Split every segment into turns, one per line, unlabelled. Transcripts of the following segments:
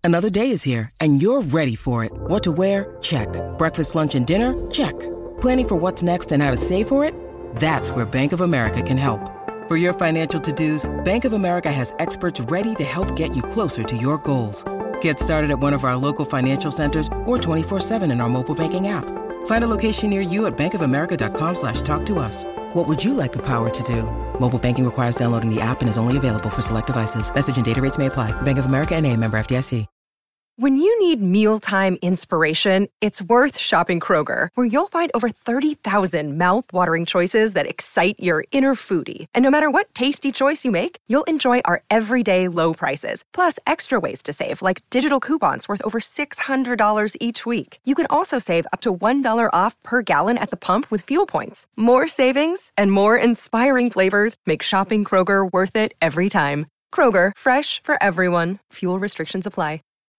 Another day is here, and you're ready for it. What to wear? Check. Breakfast, lunch, and dinner? Check. Planning for what's next and how to save for it? That's where Bank of America can help. For your financial to-dos, Bank of America has experts ready to help get you closer to your goals. Get started at one of our local financial centers or 24/7 in our mobile banking app. Find a location near you at bankofamerica.com/talktous. What would you like the power to do? Mobile banking requires downloading the app and is only available for select devices. Message and data rates may apply. Bank of America N.A., member FDIC.
When you need mealtime inspiration, it's worth shopping Kroger, where you'll find over 30,000 mouth-watering choices that excite your inner foodie. And no matter what tasty choice you make, you'll enjoy our everyday low prices, plus extra ways to save, like digital coupons worth over $600 each week. You can also save up to $1 off per gallon at the pump with fuel points. More savings and more inspiring flavors make shopping Kroger worth it every time. Kroger, fresh for everyone. Fuel restrictions apply.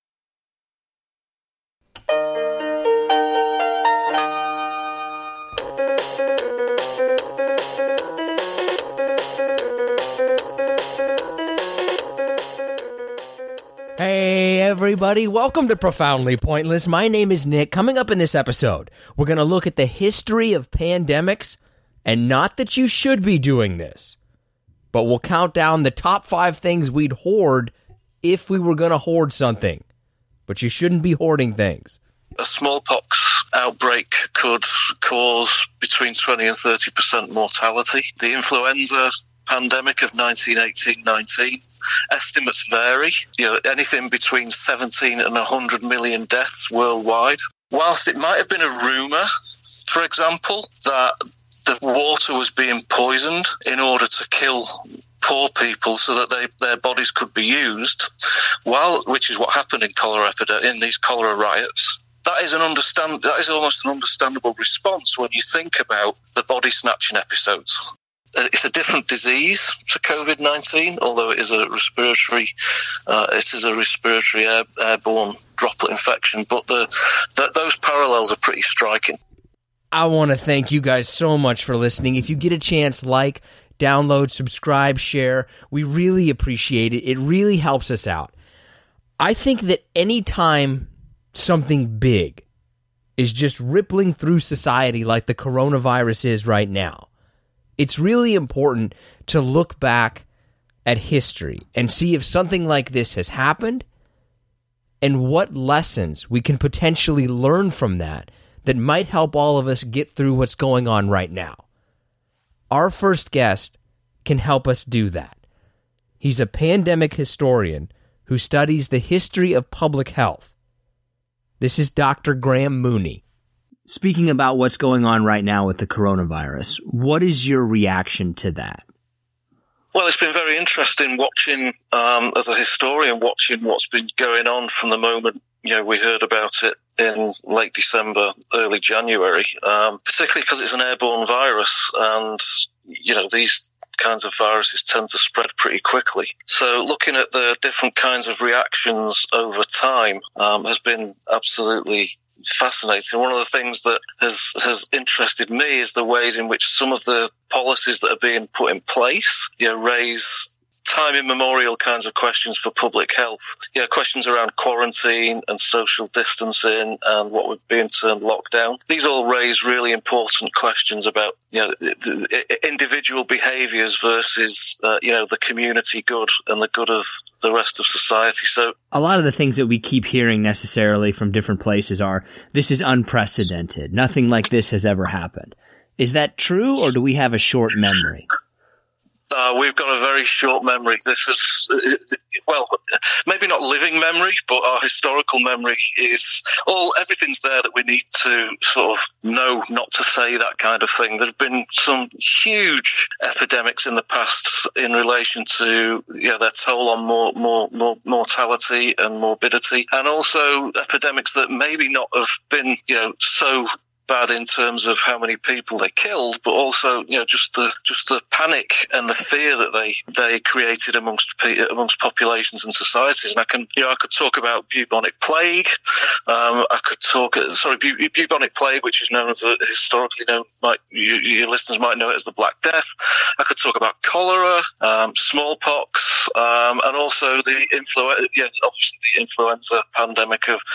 Hey everybody, welcome to Profoundly Pointless. My name is Nick. Coming up in this episode, we're going to look at the history of pandemics, and not that you should be doing this, but we'll count down the top 5 things we'd hoard if we were going to hoard something. But you shouldn't be hoarding things.
A smallpox outbreak could cause between 20 and 30% mortality. The influenza pandemic of 1918-19, estimates vary. Anything between 17 and 100 million deaths worldwide. Whilst it might have been a rumour, for example, that the water was being poisoned in order to kill poor people so that their bodies could be used, which is what happened in these cholera riots. That is almost an understandable response when you think about the body snatching episodes. It's a different disease to COVID-19, although it is a respiratory airborne droplet infection. But those parallels are pretty striking.
I want to thank you guys so much for listening. If you get a chance, like, download, subscribe, share. We really appreciate it. It really helps us out. I think that anytime something big is just rippling through society like the coronavirus is right now, it's really important to look back at history and see if something like this has happened and what lessons we can potentially learn from that might help all of us get through what's going on right now. Our first guest can help us do that. He's a pandemic historian who studies the history of public health. This is Dr. Graham Mooney. Speaking about what's going on right now with the coronavirus, what is your reaction to that?
Well, it's been very interesting watching, as a historian, watching what's been going on from the moment, we heard about it in late December, early January, particularly because it's an airborne virus and, these kinds of viruses tend to spread pretty quickly. So looking at the different kinds of reactions over time has been absolutely fascinating. One of the things that has interested me is the ways in which some of the policies that are being put in place, raise time immemorial kinds of questions for public health. Questions around quarantine and social distancing and what would be in termed lockdown. These all raise really important questions about, individual behaviours versus, the community good and the good of the rest of society. So
a lot of the things that we keep hearing necessarily from different places are, this is unprecedented. Nothing like this has ever happened. Is that true, or do we have a short memory?
We've got a very short memory. This is, maybe not living memory, but our historical memory is everything's there that we need to sort of know not to say that kind of thing. There have been some huge epidemics in the past in relation to, their toll on more mortality and morbidity, and also epidemics that maybe not have been, so bad in terms of how many people they killed, but also, just the panic and the fear that they created amongst populations and societies. And I could talk about bubonic plague. Bubonic plague, which is known as historically known, your listeners might know it as the Black Death. I could talk about cholera, smallpox, and also the influenza pandemic of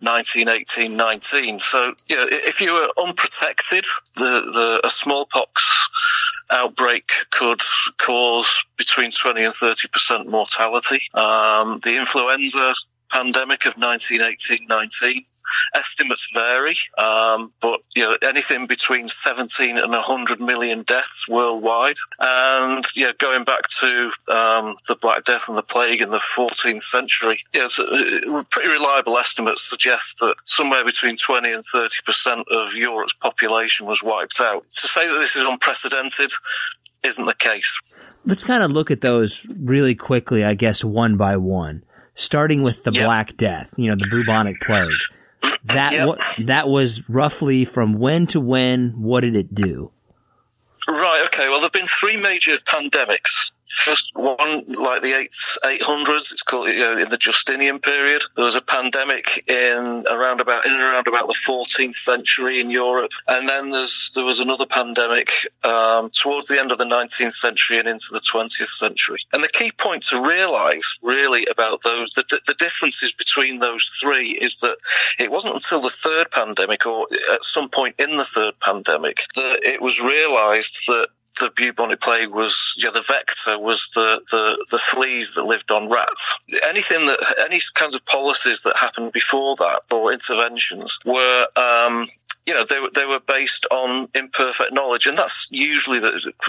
1918-19. So, if you were unprotected, a smallpox outbreak could cause between 20 and 30% mortality. The influenza pandemic of 1918-19, estimates vary, but anything between 17 and 100 million deaths worldwide. And going back to the Black Death and the plague in the 14th century, pretty reliable estimates suggest that somewhere between 20 and 30% of Europe's population was wiped out. To say that this is unprecedented isn't the case.
Let's kind of look at those really quickly, I guess, one by one. Starting with the Black Death, the bubonic plague. That was roughly from when to when? What did it do?
Right, okay. Well, there have been three major pandemics. First one, like the 800s, it's called, in the Justinian period. There was a pandemic in around about the 14th century in Europe. And then there was another pandemic, towards the end of the 19th century and into the 20th century. And the key point to realize really about those, the differences between those three is that it wasn't until the third pandemic, or at some point in the third pandemic, that it was realized that the bubonic plague was, the vector was the fleas that lived on rats. Any kinds of policies that happened before that, or interventions, were, they were based on imperfect knowledge. And that's usually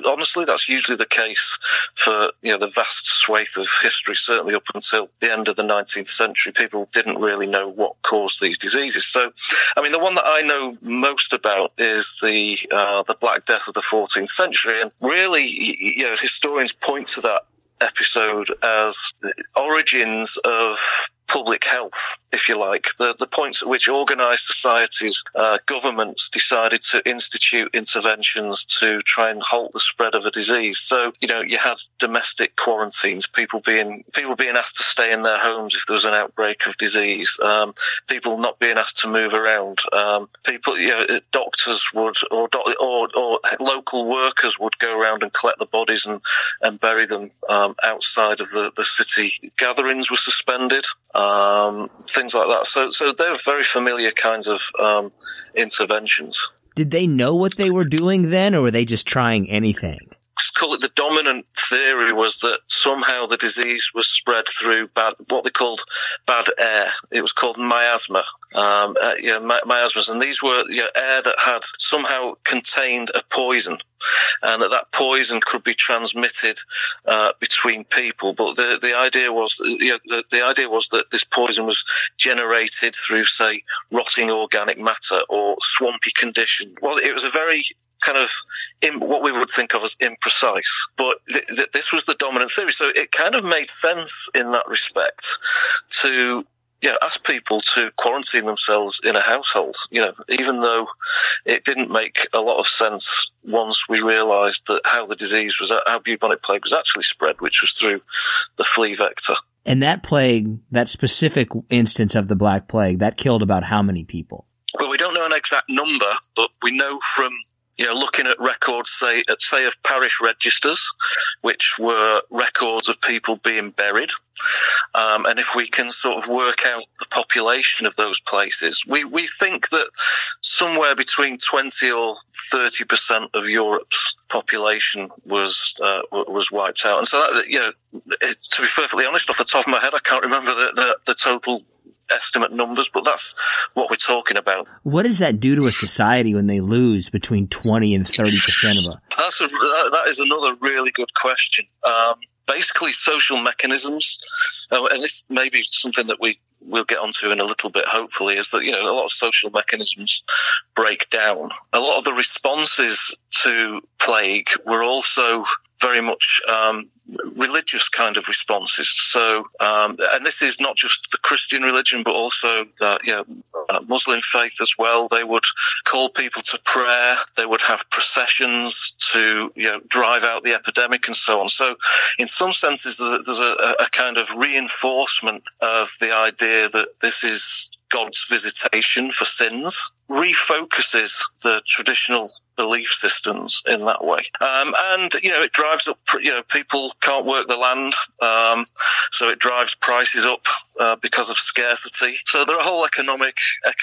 the case for, the vast swathe of history, certainly up until the end of the 19th century. People didn't really know what caused these diseases. So, the one that I know most about is the Black Death of the 14th century. And really, historians point to that episode as the origins of public health, if you like, the points at which organised societies, governments decided to institute interventions to try and halt the spread of a disease. So, you had domestic quarantines, people being asked to stay in their homes if there was an outbreak of disease, people not being asked to move around, doctors would, or local workers would go around and collect the bodies and bury them outside of the city. Gatherings were suspended. Things like that. So they're very familiar kinds of interventions.
Did they know what they were doing then, or were they just trying anything?
Call it the dominant theory was that somehow the disease was spread through what they called bad air. It was called miasma. Miasmas, and these were air that had somehow contained a poison, and that poison could be transmitted between people. But the idea was that this poison was generated through, say, rotting organic matter or swampy condition. Well, it was a very kind of what we would think of as imprecise, but this was the dominant theory. So it kind of made sense in that respect to ask people to quarantine themselves in a household, even though it didn't make a lot of sense once we realised that how bubonic plague was actually spread, which was through the flea vector.
And that plague, that specific instance of the Black Plague, that killed about how many people?
Well, we don't know an exact number, but we know from looking at records, say of parish registers, which were records of people being buried, and if we can sort of work out the population of those places, we think that somewhere between 20 or 30% of Europe's population was wiped out. And so that, to be perfectly honest, off the top of my head, I can't remember the total estimate numbers, but that's what we're talking about.
What does that do to a society when they lose between 20 and 30% of it?
That is another really good question. Basically, social mechanisms, and this may be something that we'll get onto in a little bit, hopefully, is that, a lot of social mechanisms break down. A lot of the responses to plague were also very much religious kind of responses. So, and this is not just the Christian religion, but also, Muslim faith as well. They would call people to prayer. They would have processions to, drive out the epidemic and so on. So in some senses, there's a kind of reinforcement of the idea that this is God's visitation for sins, refocuses the traditional belief systems in that way. And it drives up, people can't work the land, so it drives prices up because of scarcity. So there are whole economic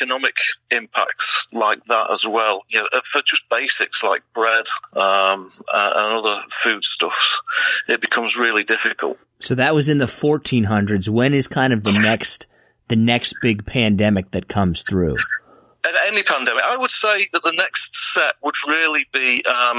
impacts like that as well, for just basics like bread and other foodstuffs. It becomes really difficult.
So that was in the 1400s. When is kind of the next big pandemic that comes through?
Any pandemic, I would say that the next set would really be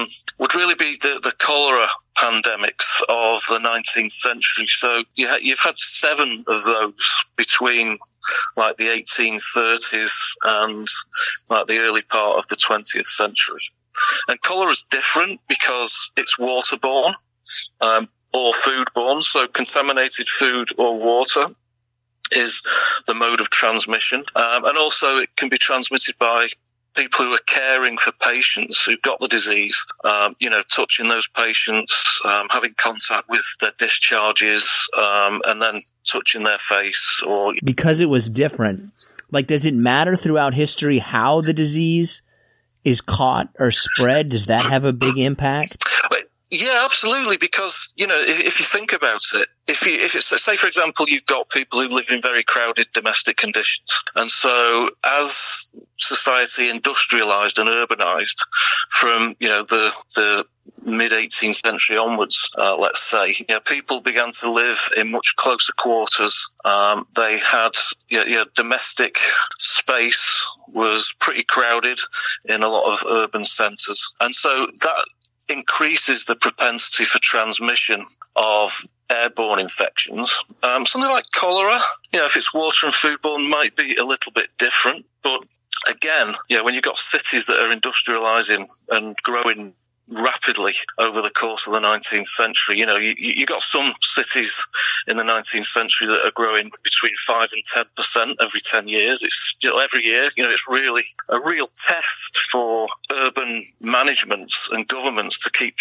the cholera pandemics of the 19th century. So you've had 7 of those between like the 1830s and like the early part of the 20th century. And cholera is different because it's waterborne or foodborne. So contaminated food or water is the mode of transmission. And also it can be transmitted by people who are caring for patients who've got the disease, touching those patients, having contact with their discharges, and then touching their face. Or
because it was different, like, does it matter throughout history how the disease is caught or spread? Does that have a big impact?
Yeah, absolutely. Because, if you think about it, if it's, say, for example, you've got people who live in very crowded domestic conditions. And so as society industrialized and urbanized from, the mid-18th century onwards, let's say, people began to live in much closer quarters. They had, domestic space was pretty crowded in a lot of urban centers. And so that increases the propensity for transmission of airborne infections. Something like cholera, if it's water and foodborne, might be a little bit different. But again, when you've got cities that are industrializing and growing rapidly over the course of the 19th century, you got some cities in the 19th century that are growing between 5 and 10% every 10 years. It's every year, it's really a real test for urban managements and governments to keep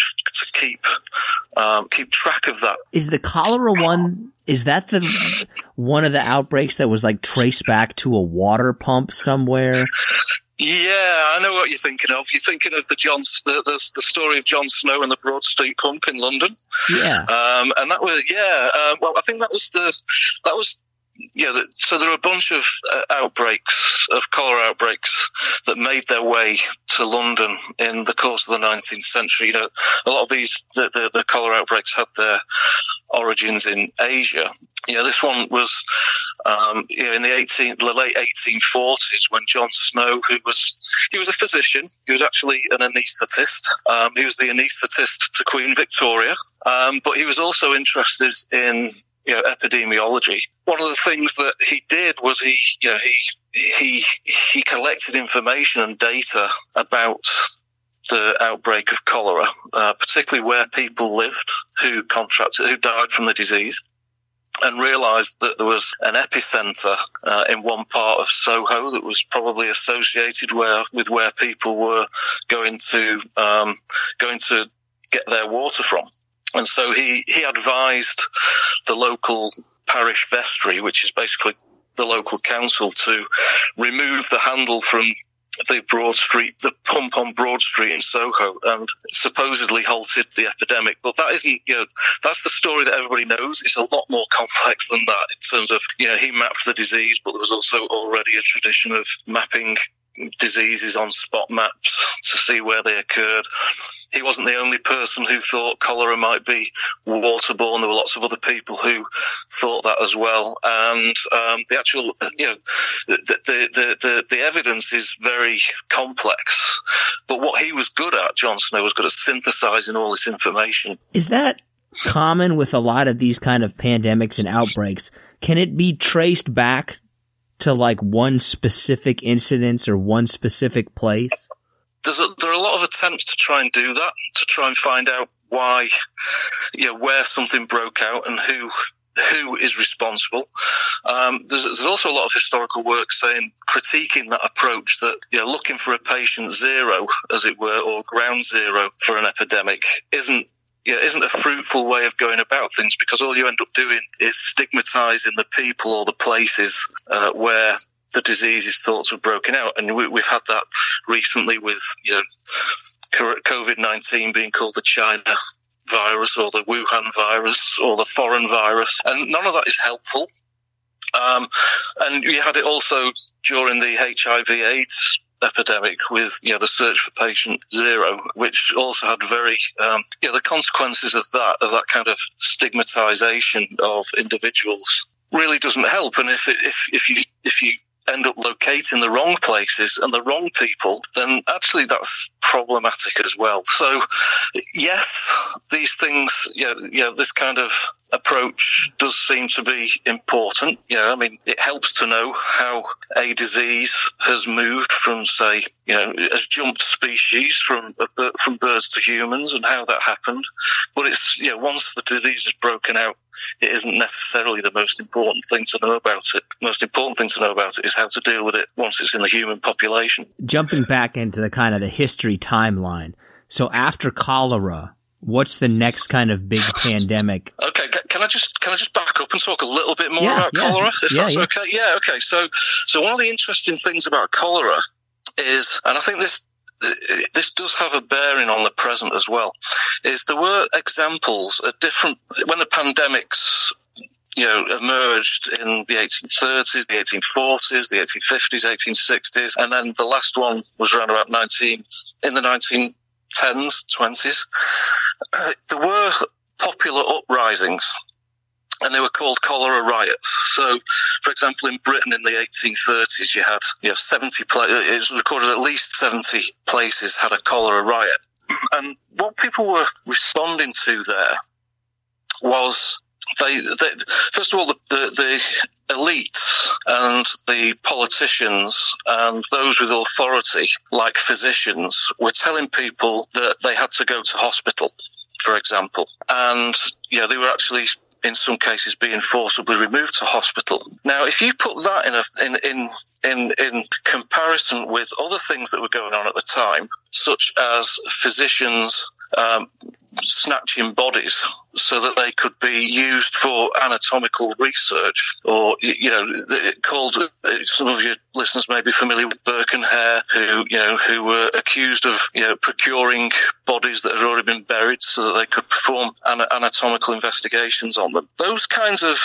track of that.
Is the cholera one? Is that one of the outbreaks that was like traced back to a water pump somewhere?
Yeah, I know what you're thinking of. You're thinking of the story of John Snow and the Broad Street pump in London.
Yeah.
And that was, well, I think that was so there are a bunch of cholera outbreaks that made their way to London in the course of the 19th century. A lot of these, the cholera outbreaks had their origins in Asia. This one was, in the late 1840s when John Snow, he was a physician. He was actually an anaesthetist. He was the anaesthetist to Queen Victoria. But he was also interested in, epidemiology. One of the things that he did was he collected information and data about the outbreak of cholera, particularly where people lived who died from the disease, and realized that there was an epicenter in one part of Soho that was probably associated with where people were going to get their water from. And so he advised the local parish vestry, which is basically the local council, to remove the handle from the pump on Broad Street in Soho, and supposedly halted the epidemic. But that isn't, that's the story that everybody knows. It's a lot more complex than that in terms of, he mapped the disease, but there was also already a tradition of mapping diseases on spot maps to see where they occurred. He wasn't the only person who thought cholera might be waterborne. There were lots of other people who thought that as well. And the actual, the evidence is very complex. But what he was good at, John Snow, was good at synthesizing all this information.
Is that common with a lot of these kind of pandemics and outbreaks? Can it be traced back to like one specific incident or one specific place?
There are a lot of attempts to try and do that, to try and find out why, where something broke out and who is responsible. There's also a lot of historical work critiquing that approach that, looking for a patient zero, as it were, or ground zero for an epidemic isn't a fruitful way of going about things, because all you end up doing is stigmatizing the people or the places where the disease is thought to have broken out. And we've had that recently with, COVID-19 being called the China virus or the Wuhan virus or the foreign virus, and none of that is helpful. And you had it also during the HIV/AIDS epidemic with, the search for patient zero, which also had very, the consequences of that kind of stigmatization of individuals really doesn't help. And if you end up locating the wrong places and the wrong people, then actually that's problematic as well. So, yes, these things, this kind of approach does seem to be important. It helps to know how a disease has moved from, say, has jumped species from birds to humans and how that happened. But it's, once the disease is broken out, it isn't necessarily the most important thing to know about it. The most important thing to know about it is how to deal with it once it's in the human population.
Jumping back into the kind of the history timeline. So after cholera, what's the next kind of big pandemic?
Okay, can I just back up and talk a little bit more about cholera, if that's okay? Yeah, okay. So one of the interesting things about cholera is, and I think this does have a bearing on the present as well, is there were examples at when the pandemics, emerged in the 1830s, the 1840s, the 1850s, 1860s, and then the last one was around about in the 1910s, 20s. There were popular uprisings, and they were called cholera riots. So, for example, in Britain in the 1830s, you had 70 places. It was recorded at least 70 places had a cholera riot. And what people were responding to there was first of all, the elites and the politicians and those with authority, like physicians, were telling people that they had to go to hospital, for example. And, they were actually, in some cases, being forcibly removed to hospital. Now, if you put that in comparison with other things that were going on at the time, such as physicians snatching bodies so that they could be used for anatomical research, or called, some of your listeners may be familiar with Burke and Hare, who were accused of procuring bodies that had already been buried so that they could perform anatomical investigations on them. Those kinds of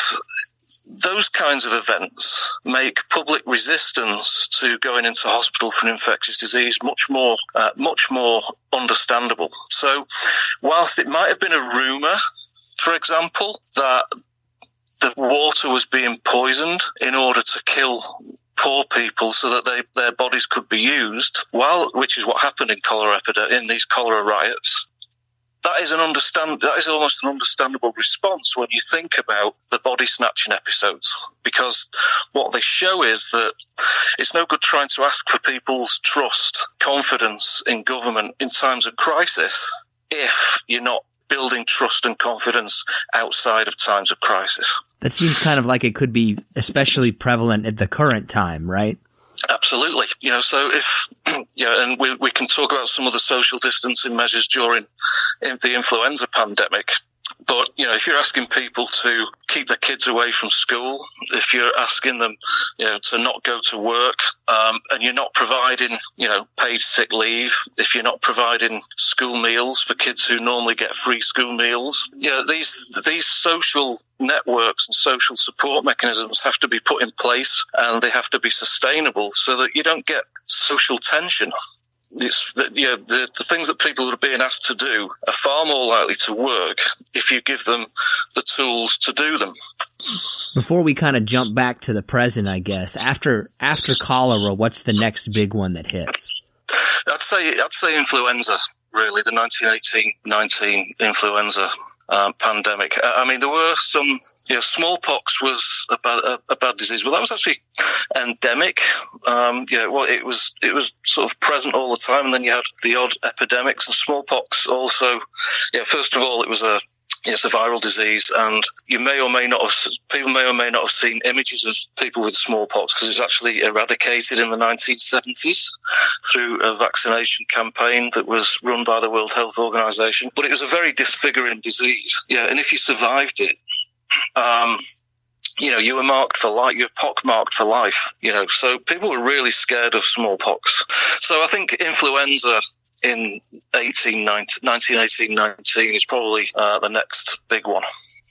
events make public resistance to going into hospital for an infectious disease much more understandable. So, whilst it might have been a rumour, for example, that the water was being poisoned in order to kill poor people so that their bodies could be used, which is what happened in these cholera riots. That is almost an understandable response when you think about the body snatching episodes, because what they show is that it's no good trying to ask for people's trust, confidence in government in times of crisis if you're not building trust and confidence outside of times of crisis.
That seems kind of like it could be especially prevalent at the current time, right?
Absolutely. So and we can talk about some of the social distancing measures during the influenza pandemic. But, if you're asking people to keep their kids away from school, if you're asking them, to not go to work, and you're not providing, paid sick leave, if you're not providing school meals for kids who normally get free school meals, these social networks and social support mechanisms have to be put in place, and they have to be sustainable so that you don't get social tension. The things that people are being asked to do are far more likely to work if you give them the tools to do them.
Before we kind of jump back to the present, I guess, after cholera, what's the next big one that hits?
I'd say influenza, really, the 1918-19 influenza. pandemic. I mean, there were some, smallpox was a bad disease, but that was actually endemic. It was sort of present all the time, and then you had the odd epidemics, and smallpox also, first of all, it's a viral disease, and people may or may not have seen images of people with smallpox, because it's actually eradicated in the 1970s through a vaccination campaign that was run by the World Health Organization. But it was a very disfiguring disease. Yeah, and if you survived it, you were marked for life. You were pock-marked for life. So people were really scared of smallpox. So I think influenza in 1918-19 is probably the next big one.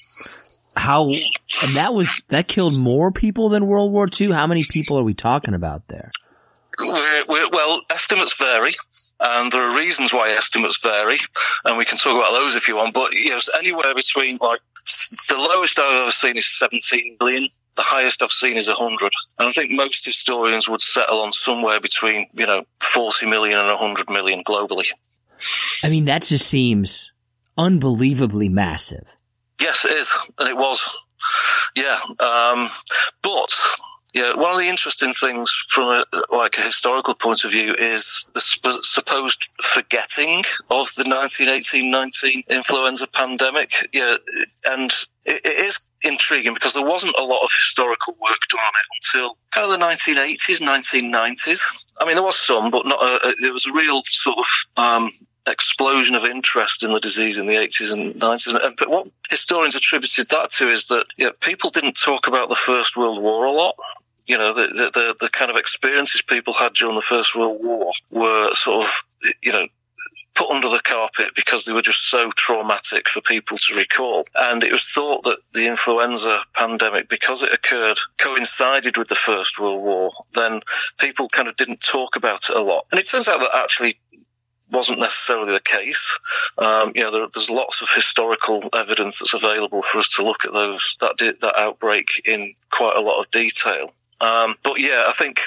And that killed more people than World War II? How many people are we talking about there?
Well, estimates vary, and there are reasons why estimates vary, and we can talk about those if you want, but anywhere between, like, the lowest I've ever seen is 17 million. The highest I've seen is 100. And I think most historians would settle on somewhere between, 40 million and 100 million globally.
I mean, that just seems unbelievably massive.
Yes, it is. And it was. Yeah. But one of the interesting things from a historical point of view is the supposed forgetting of the 1918-19 influenza pandemic. Yeah. And it is intriguing because there wasn't a lot of historical work done on it until kind of the 1980s, 1990s. I mean, there was some, but not. There was a real sort of explosion of interest in the disease in the 80s and 90s. But what historians attributed that to is that people didn't talk about the First World War a lot. The kind of experiences people had during the First World War were sort of, put under the carpet because they were just so traumatic for people to recall. And it was thought that the influenza pandemic, because it coincided with the First World War, then people kind of didn't talk about it a lot. And it turns out that actually wasn't necessarily the case. There's lots of historical evidence that's available for us to look at that outbreak in quite a lot of detail. But I think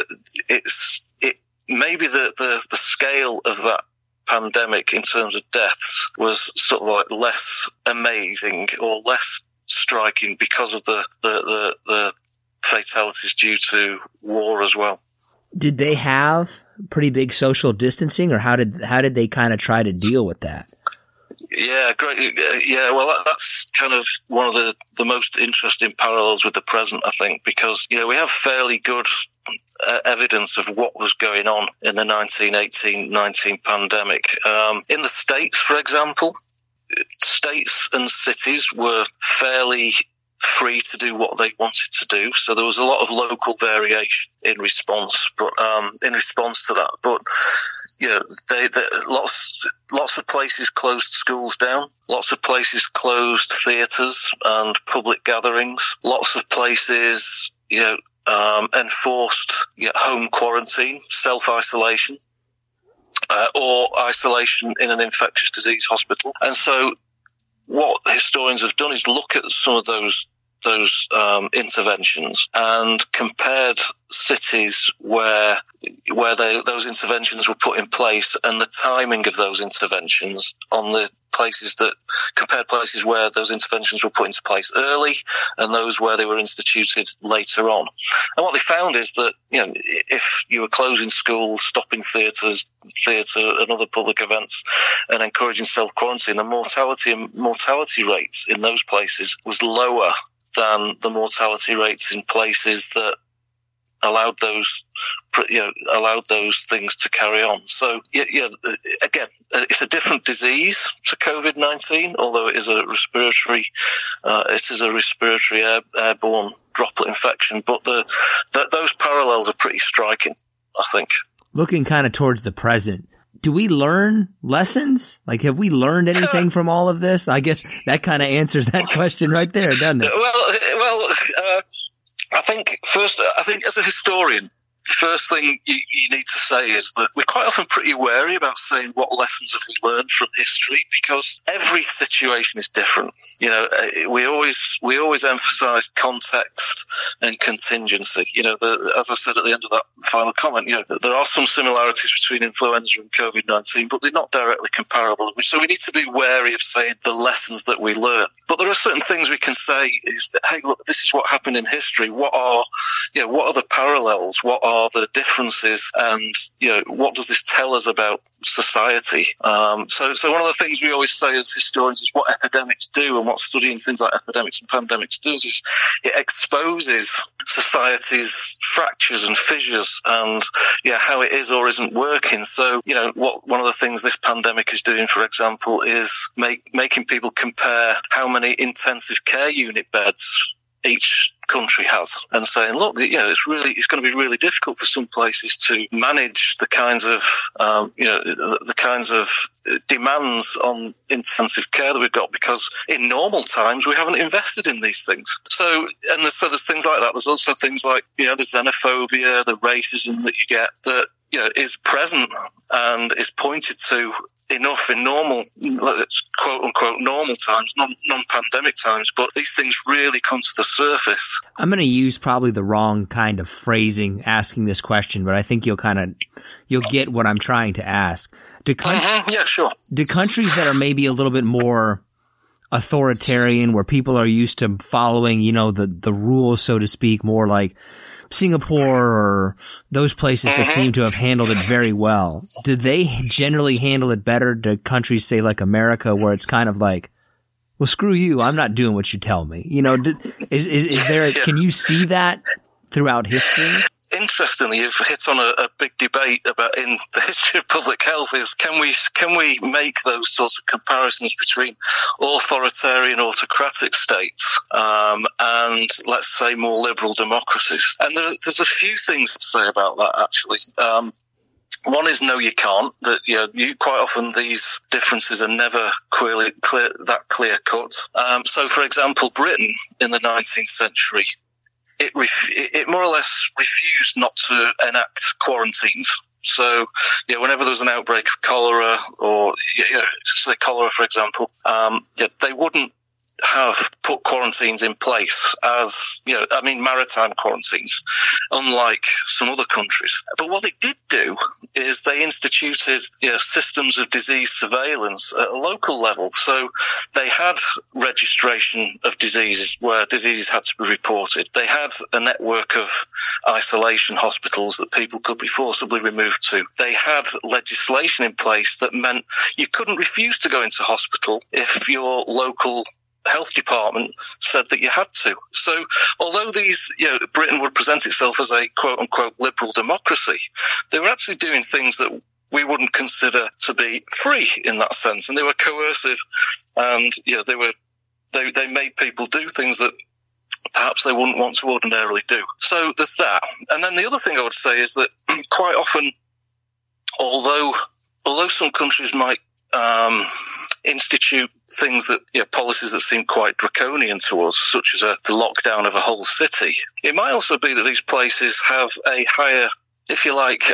maybe the scale of that pandemic in terms of deaths was sort of like less amazing or less striking because of the fatalities due to war as well.
Did they have pretty big social distancing, or how did they kind of try to deal with that?
Yeah, great. Well, that's kind of one of the most interesting parallels with the present, I think, because, we have fairly good evidence of what was going on in the 1918-19 pandemic. In the States, for example, states and cities were fairly free to do what they wanted to do. So there was a lot of local variation in response to that. But lots of places closed schools down. Lots of places closed theatres and public gatherings. Lots of places, enforced home quarantine, self-isolation, or isolation in an infectious disease hospital. And so what historians have done is look at some of those interventions and compared cities where those interventions were put in place and the timing of those interventions on the compared places where those interventions were put into place early and those where they were instituted later on. And what they found is that, if you were closing schools, stopping theatre and other public events and encouraging self-quarantine, the mortality rates in those places was lower than the mortality rates in places that allowed those things to carry on. So, again, it's a different disease to COVID-19, although it is a respiratory airborne droplet infection. But those parallels are pretty striking, I think.
Looking kind of towards the present, do we learn lessons? Like, have we learned anything from all of this? I guess that kind of answers that question right there, doesn't it?
Well, I think as a historian, first thing you need to say is that we're quite often pretty wary about saying what lessons have we learned from history, because every situation is different. You know, we always emphasize context and contingency. You know, as I said at the end of that final comment, you know, there are some similarities between influenza and COVID-19, but they're not directly comparable. So we need to be wary of saying the lessons that we learn. But there are certain things we can say is, hey, look, this is what happened in history. What are the parallels? What are the differences? And, you know, what does this tell us about society? So one of the things we always say as historians is what epidemics do, and what studying things like epidemics and pandemics does is it exposes society's fractures and fissures and, how it is or isn't working. So, you know, one of the things this pandemic is doing, for example, is making people compare how many intensive care unit beds each country has, and saying, look, you know, it's going to be really difficult for some places to manage the kinds of, the kinds of demands on intensive care that we've got, because in normal times we haven't invested in these things. So there's things like that. There's also things like, you know, the xenophobia, the racism that you get that, you know, is present and is pointed to enough in normal, quote unquote, normal times, non-pandemic times, but these things really come to the surface.
I'm going to use probably the wrong kind of phrasing asking this question, but I think you'll get what I'm trying to ask.
Yeah, sure.
Do countries that are maybe a little bit more authoritarian, where people are used to following, you know, the rules, so to speak, more like Singapore or those places that seem to have handled it very well, do they generally handle it better to countries, say, like America, where it's kind of like, well, screw you, I'm not doing what you tell me? You know, is there, can you see that throughout history?
Interestingly, you've hit on a big debate about in the history of public health is can we make those sorts of comparisons between authoritarian autocratic states and, let's say, more liberal democracies? And there's a few things to say about that, actually. One is no, you can't. That, you know, quite often these differences are never clear cut. So, for example, Britain in the 19th century, it more or less refused not to enact quarantines. So, yeah, whenever there was an outbreak of cholera, or, say cholera, for example, they wouldn't have put quarantines in place as, maritime quarantines, unlike some other countries. But what they did do is they instituted, systems of disease surveillance at a local level. So they had registration of diseases where diseases had to be reported. They had a network of isolation hospitals that people could be forcibly removed to. They had legislation in place that meant you couldn't refuse to go into hospital if your local health department said that you had to. So although Britain would present itself as a quote unquote liberal democracy, they were actually doing things that we wouldn't consider to be free in that sense. And they were coercive, and, they made people do things that perhaps they wouldn't want to ordinarily do. So there's that. And then the other thing I would say is that quite often, although some countries might institute things that, policies that seem quite draconian to us, such as the lockdown of a whole city, it might also be that these places have a higher, if you like,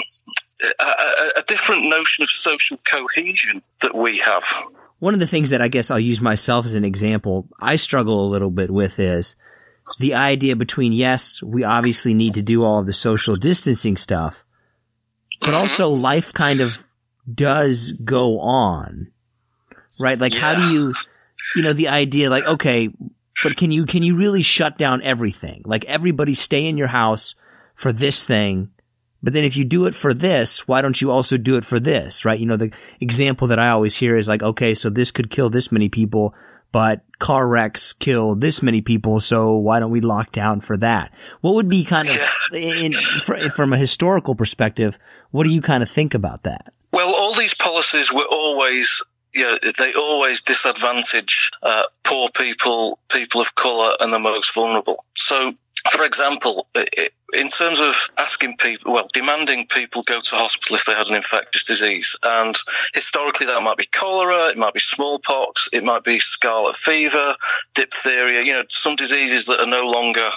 a different notion of social cohesion that we have.
One of the things that I guess I'll use myself as an example, I struggle a little bit with is the idea between, yes, we obviously need to do all of the social distancing stuff, but also life kind of does go on, right? Like, how do you, the idea, like, okay, but can you really shut down everything? Like, everybody stay in your house for this thing, but then if you do it for this, why don't you also do it for this, right? The example that I always hear is like, okay, so this could kill this many people, but car wrecks kill this many people, so why don't we lock down for that? What would be kind of, from a historical perspective, what do you kind of think about that?
Well, all these policies were always, they always disadvantage poor people, people of colour, and the most vulnerable. So For example, in terms of demanding people go to hospital if they had an infectious disease, and historically that might be cholera, it might be smallpox, it might be scarlet fever, diphtheria, some diseases that are no longer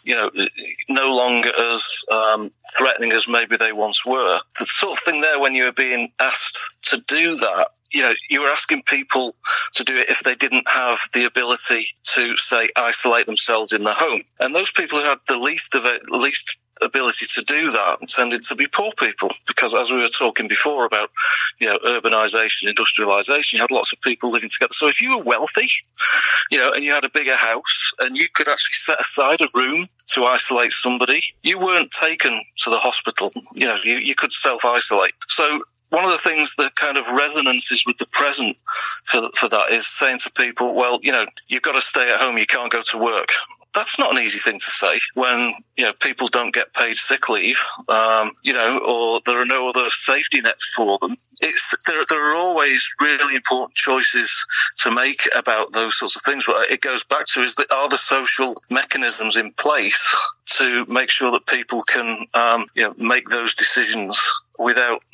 as threatening as maybe they once were. The sort of thing there, when you were being asked to do that, you were asking people to do it if they didn't have the ability to, say, isolate themselves in the home. And those people who had the least ability to do that tended to be poor people, because as we were talking before about, urbanization, industrialization, you had lots of people living together. So if you were wealthy, and you had a bigger house and you could actually set aside a room to isolate somebody, you weren't taken to the hospital. You could self-isolate. So one of the things that kind of resonances with the present for that is saying to people, well, you've got to stay at home, you can't go to work. That's not an easy thing to say when, people don't get paid sick leave, or there are no other safety nets for them. There are always really important choices to make about those sorts of things. But it goes back to, are the social mechanisms in place to make sure that people can, make those decisions without,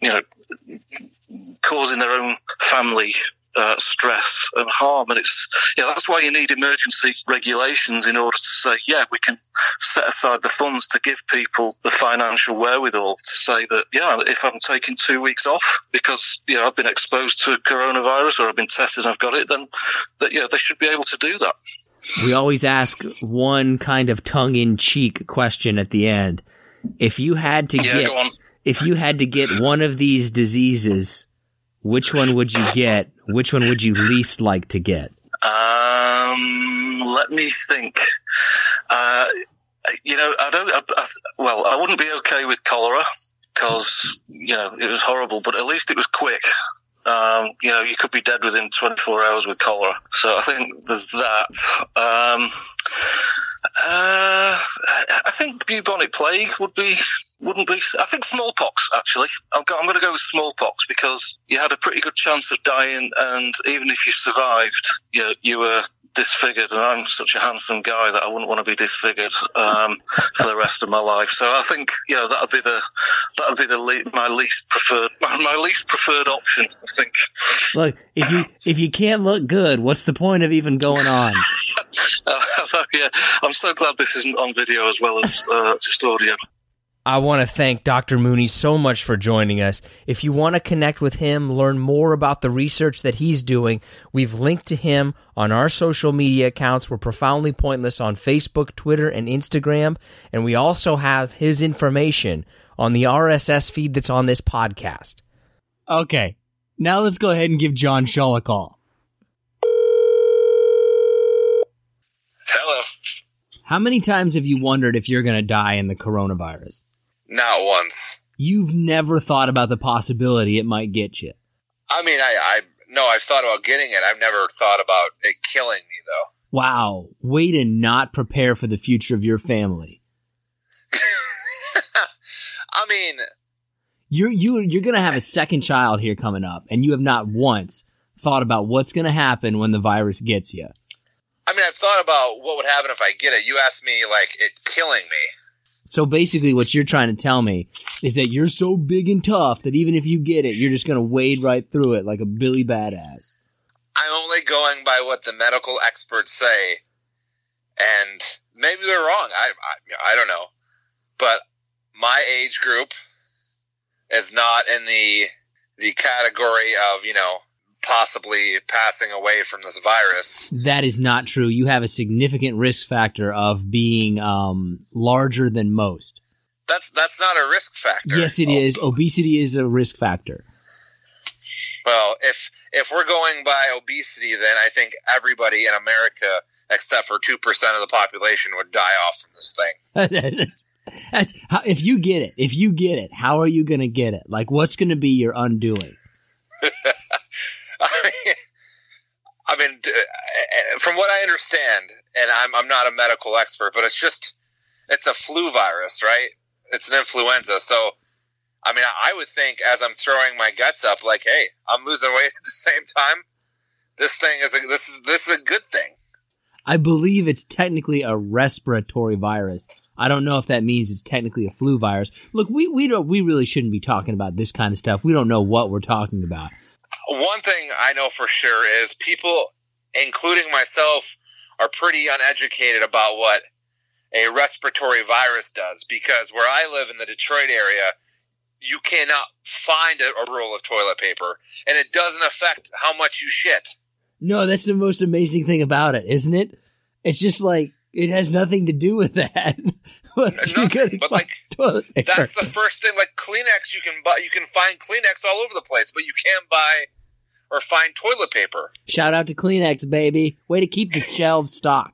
causing their own family stress and harm. And that's why you need emergency regulations in order to say, we can set aside the funds to give people the financial wherewithal to say that, if I'm taking 2 weeks off because, I've been exposed to coronavirus or I've been tested and I've got it, then that, they should be able to do that.
We always ask one kind of tongue-in-cheek question at the end. If you had to get one of these diseases, which one would you get? Which one would you least like to get?
Let me think. I wouldn't be okay with cholera because, it was horrible, but at least it was quick. You could be dead within 24 hours with cholera. So I think there's that. I think bubonic plague wouldn't be. I think smallpox, actually. I'm going to go with smallpox because you had a pretty good chance of dying, and even if you survived, you were disfigured, and I'm such a handsome guy that I wouldn't want to be disfigured for the rest of my life. So I think that would be my least preferred option. I think. Look,
if you can't look good, what's the point of even going on?
I'm so glad this isn't on video as well as just audio.
I want to thank Dr. Mooney so much for joining us. If you want to connect with him, learn more about the research that he's doing, we've linked to him on our social media accounts. We're Profoundly Pointless on Facebook, Twitter, and Instagram. And we also have his information on the RSS feed that's on this podcast.
Okay, now let's go ahead and give John Shull a call.
Hello.
How many times have you wondered if you're going to die in the coronavirus?
Not once.
You've never thought about the possibility it might get you?
I mean, I've thought about getting it. I've never thought about it killing me, though.
Wow. Way to not prepare for the future of your family.
I mean...
You're going to have a second child here coming up, and you have not once thought about what's going to happen when the virus gets you.
I mean, I've thought about what would happen if I get it. You asked me, it killing me.
So basically what you're trying to tell me is that you're so big and tough that even if you get it, you're just going to wade right through it like a Billy Badass.
I'm only going by what the medical experts say, and maybe they're wrong. I don't know. But my age group is not in the category of, possibly passing away from this virus.
That is not true. You have a significant risk factor of being larger than most.
That's not a risk factor.
Yes, it is. Obesity is a risk factor.
Well, if we're going by obesity, then I think everybody in America, except for 2% of the population, would die off from this thing.
That's how, if you get it, how are you going to get it? What's going to be your undoing?
I mean, from what I understand, and I'm not a medical expert, but it's a flu virus, right? It's an influenza. So, I mean, I would think as I'm throwing my guts up, hey, I'm losing weight at the same time. This is a good thing.
I believe it's technically a respiratory virus, I don't know if that means it's technically a flu virus. Look, we really shouldn't be talking about this kind of stuff. We don't know what we're talking about.
One thing I know for sure is people, including myself, are pretty uneducated about what a respiratory virus does, because where I live in the Detroit area, you cannot find a roll of toilet paper, and it doesn't affect how much you shit.
No, that's the most amazing thing about it, isn't it? It's just like, it has nothing to do with that.
Nothing, but like, that's the first thing. Like Kleenex, you can buy, you can find Kleenex all over the place, but you can't buy or find toilet paper.
Shout out to Kleenex, baby. Way to keep the shelves stocked.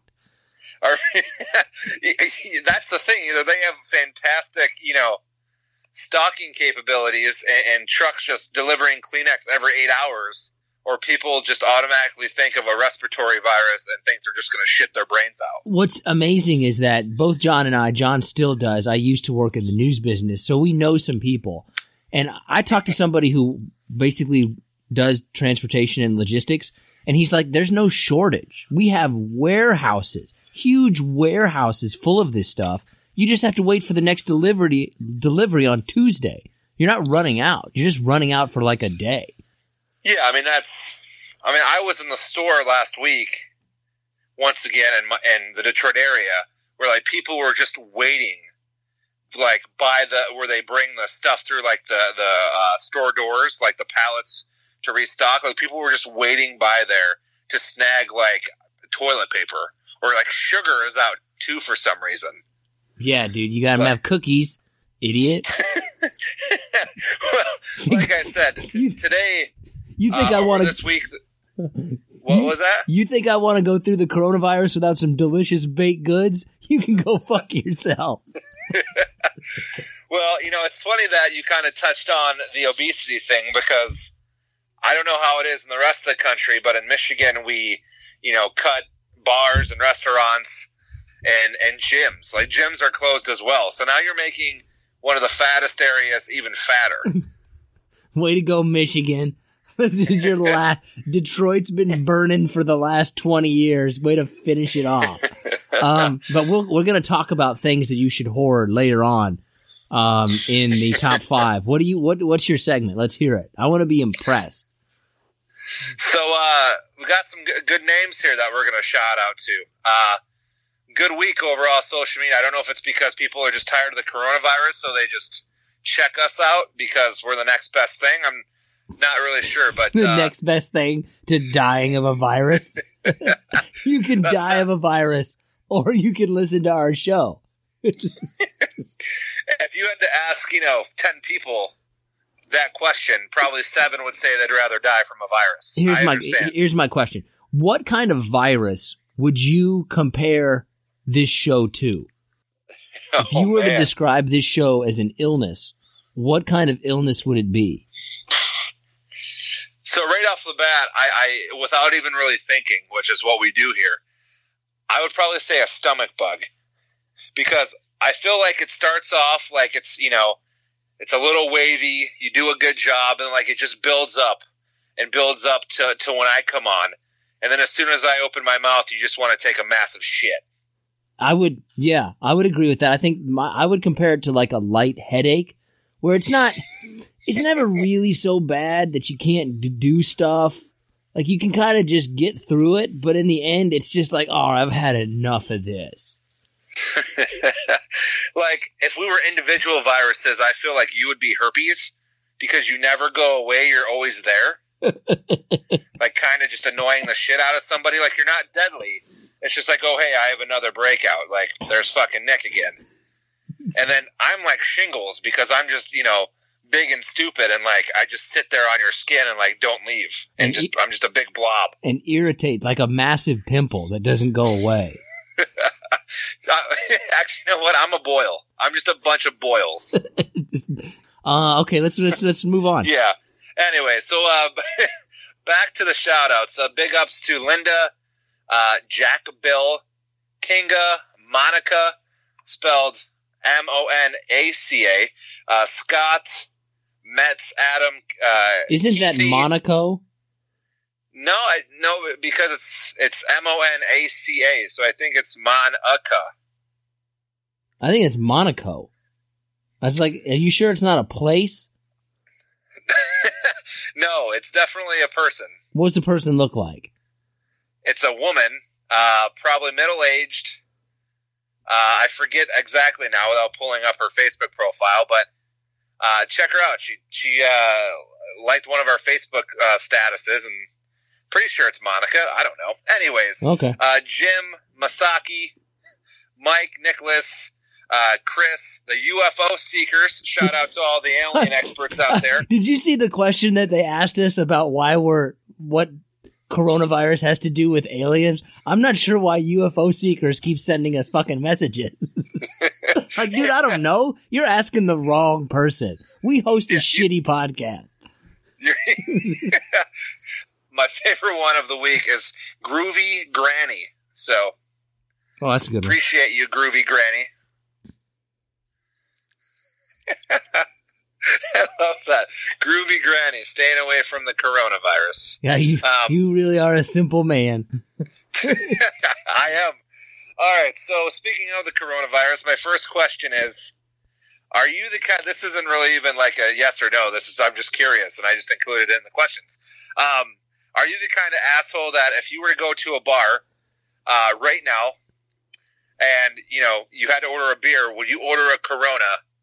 That's the thing. They have fantastic, stocking capabilities and trucks just delivering Kleenex every 8 hours, or people just automatically think of a respiratory virus and think they're just going to shit their brains out.
What's amazing is that both John and I, John still does, I used to work in the news business, so we know some people. And I talked to somebody who basically does transportation and logistics, and he's like, there's no shortage. We have warehouses, huge warehouses full of this stuff. You just have to wait for the next delivery on Tuesday. You're not running out. You're just running out for like a day.
Yeah, I was in the store last week, once again, in the Detroit area, where like people were just waiting, like where they bring the stuff through like the store doors, like the pallets to restock. Like people were just waiting by there to snag like toilet paper, or like sugar is out too for some reason.
Yeah, dude, you gotta have cookies, idiot.
Well, like I said, today.
You think I want to
this week? What was that?
You think I want to go through the coronavirus without some delicious baked goods? You can go fuck yourself.
Well, it's funny that you kind of touched on the obesity thing, because I don't know how it is in the rest of the country, but in Michigan we, cut bars and restaurants and gyms. Like gyms are closed as well. So now you're making one of the fattest areas even fatter.
Way to go, Michigan. This is your last. Detroit's been burning for the last 20 years. Way to finish it off. But we're going to talk about things that you should hoard later on in the top 5. What's your segment? Let's hear it. I want to be impressed.
So we got some good names here that we're going to shout out to. Good week overall social media. I don't know if it's because people are just tired of the coronavirus, so they just check us out because we're the next best thing. I'm not really sure, but
the next best thing to dying of a virus. You can die of a virus, or you can listen to our show.
If you had to ask, 10 people that question, probably 7 would say they'd rather die from a virus.
Here's my question. What kind of virus would you compare this show to? If you were to describe this show as an illness, what kind of illness would it be?
So right off the bat, I without even really thinking, which is what we do here, I would probably say a stomach bug, because I feel like it starts off like it's a little wavy. You do a good job, and like it just builds up to when I come on, and then as soon as I open my mouth, you just want to take a massive shit.
I would agree with that. I think I would compare it to like a light headache, where it's never really so bad that you can't do stuff. Like you can kind of just get through it, but in the end, it's just like, oh, I've had enough of this.
Like if we were individual viruses, I feel like you would be herpes, because you never go away. You're always there. Like kind of just annoying the shit out of somebody. Like you're not deadly. It's just like, oh, hey, I have another breakout. Like there's fucking Nick again. And then I'm like shingles, because I'm just, big and stupid, and like I just sit there on your skin and like don't leave, and I'm just a big blob
and irritate, like a massive pimple that doesn't go away.
Actually, you know what? I'm a boil. I'm just a bunch of boils.
Okay, let's move on.
Yeah. Anyway, so back to the shout outs. Big ups to Linda, Jack, Bill, Kinga, Monica, spelled Monaca, Scott, Metz, Adam.
Isn't
Keithy.
That Monaco?
No, because it's Monaca, so I think it's Monaca.
I think it's Monaco. I was like, are you sure it's not a place?
No, it's definitely a person.
What does the person look like?
It's a woman, probably middle-aged. I forget exactly now without pulling up her Facebook profile, but check her out. She liked one of our Facebook statuses, and pretty sure it's Monica. I don't know. Anyways,
okay.
Jim, Masaki, Mike, Nicholas, Chris, the UFO seekers. Shout out to all the alien experts out there.
Did you see the question that they asked us about what coronavirus has to do with aliens? I'm not sure why UFO seekers keep sending us fucking messages. Like, dude, I don't know. You're asking the wrong person. We host a shitty podcast.
My favorite one of the week is Groovy Granny. So,
oh, that's a good one.
Appreciate you, Groovy Granny. I love that. Groovy Granny, staying away from the coronavirus.
Yeah, you really are a simple man.
I am. All right, so speaking of the coronavirus, my first question is, are you the kind, this isn't really even like a yes or no, I'm just curious, and I just included it in the questions. Are you the kind of asshole that if you were to go to a bar right now, and, you had to order a beer, would you order a Corona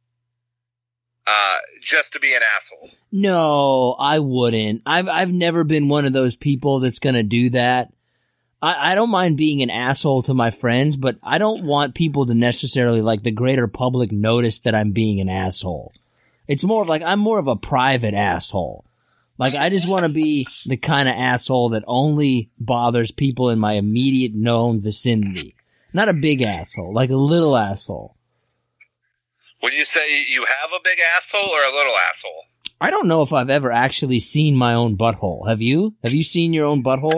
just to be an asshole?
No, I wouldn't. I've never been one of those people that's going to do that. I don't mind being an asshole to my friends, but I don't want people to necessarily, like, the greater public notice that I'm being an asshole. It's more of like, I'm more of a private asshole. Like, I just want to be the kind of asshole that only bothers people in my immediate known vicinity. Not a big asshole, like a little asshole.
Would you say you have a big asshole or a little asshole?
I don't know if I've ever actually seen my own butthole. Have you? Have you seen your own butthole?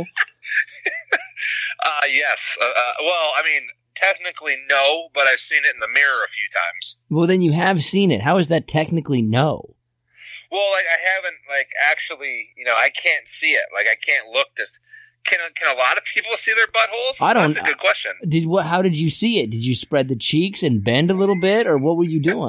Yes. Well, I mean, technically no, but I've seen it in the mirror a few times.
Well, then you have seen it. How is that technically no?
Well, like, I haven't, like, actually, I can't see it. Like, I can't look this. Can a lot of people see their buttholes?
I don't.
That's a good question.
How did you see it? Did you spread the cheeks and bend a little bit, or what were you doing?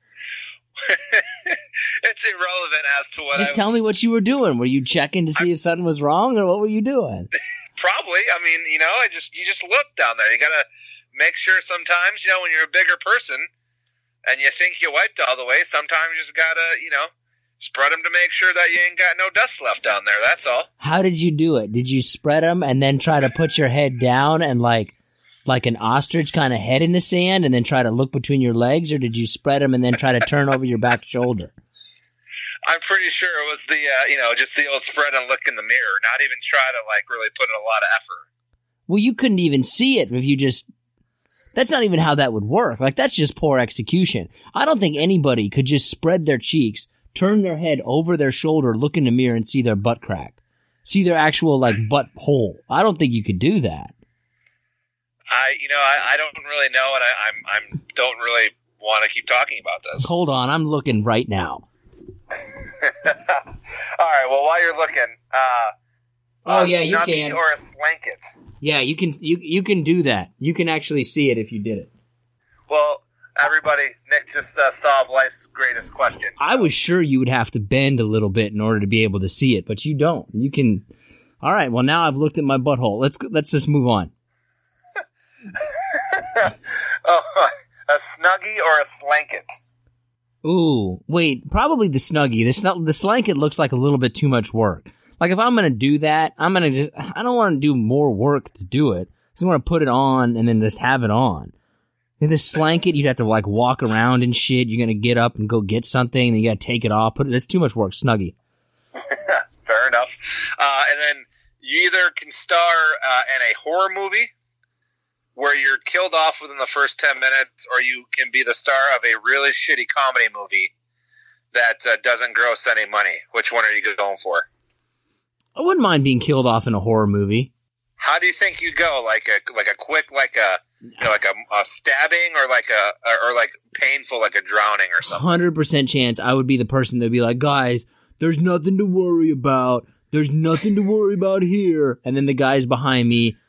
It's irrelevant as to what.
Just tell me what you were doing. Were you checking to see if something was wrong, or what were you doing?
Probably. I mean, you just look down there. You gotta make sure sometimes, when you're a bigger person and you think you wiped all the way, sometimes you just gotta, spread them to make sure that you ain't got no dust left down there. That's all.
How did you do it? Did you spread them and then try to put your head down and like an ostrich kind of head in the sand and then try to look between your legs, or did you spread them and then try to turn over your back shoulder?
I'm pretty sure it was the, just the old spread and look in the mirror, not even try to, like, really put in a lot of effort.
Well, you couldn't even see it if you just... That's not even how that would work. Like, that's just poor execution. I don't think anybody could just spread their cheeks, turn their head over their shoulder, look in the mirror, and see their butt crack. See their actual, like, butt hole. I don't think you could do that.
I don't really know, and I don't really want to keep talking about this.
Hold on, I'm looking right now.
All right, well, while you're looking,
yeah, you can.
Or a slanket.
Yeah, you can do that. You can actually see it if you did it.
Well, everybody, Nick just solved life's greatest question. So.
I was sure you would have to bend a little bit in order to be able to see it, but you don't. You can. All right, well, now I've looked at my butthole. Let's just move on.
Oh, a snuggie or a slanket?
Ooh, wait, probably the snuggie. The slanket looks like a little bit too much work. Like, if I'm going to do that, I don't want to do more work to do it. I just want to put it on and then just have it on. In this slanket, you'd have to, like, walk around and shit. You're going to get up and go get something, and then you got to take it off. That's too much work. Snuggie.
Fair enough. And then you either can star in a horror movie where you're killed off within the first 10 minutes, or you can be the star of a really shitty comedy movie that doesn't gross any money. Which one are you going for?
I wouldn't mind being killed off in a horror movie.
How do you think you go? Like a quick, like a stabbing, or like painful, like a drowning or something?
100% chance I would be the person that'd be like, guys, there's nothing to worry about. There's nothing to worry about here. And then the guys behind me